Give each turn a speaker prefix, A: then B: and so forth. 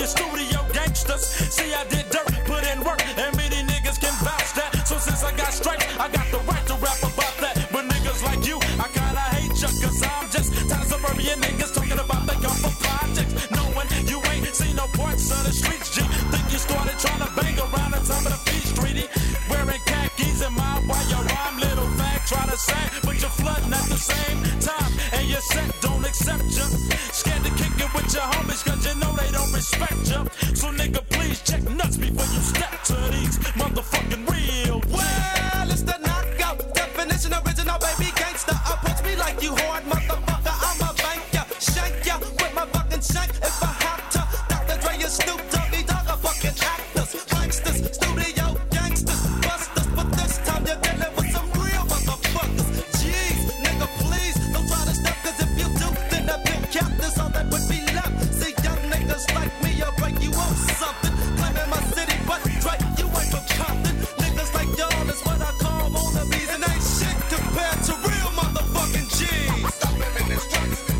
A: studio gangsters. See, I did dirt, put in work, and many niggas can vouch that. So since I got stripes, I got the right to rap about that. But niggas like you, I kinda hate ya, cause I'm just tired of suburban niggas talking about they come from projects. Knowing you ain't seen no parts of the streets, G. Think you started trying to bang around the top of the Peach Treaty. Wearing khakis in my while your rhyme little fag try to sing, but you're flooding at the same time. And your set don't accept ya. Scared to kick it with your homies, cause you know they don't respect ya. So nigga, please check nuts before you step to these motherfucking real.
B: Well, it's the knockout definition, original baby gangster. Approach me like you hard motherfucker. I'ma bank ya, shank ya with my fucking shank if I have to. Dr. Dre and Snoop Doggy Dogg are fucking actors, pranksters, studio gangsters, busters. But this time you're dealing with some real motherfuckers. Jeez, nigga, please don't try to step, cause if you do, then the big cap is all that would be left. See, young niggas like me, I'll break you off something. Claiming my city, but Dre, you ain't from Compton. Niggas like y'all is what I call wannabes, and ain't shit compared to real motherfucking G's.
C: Stop him in his tracks.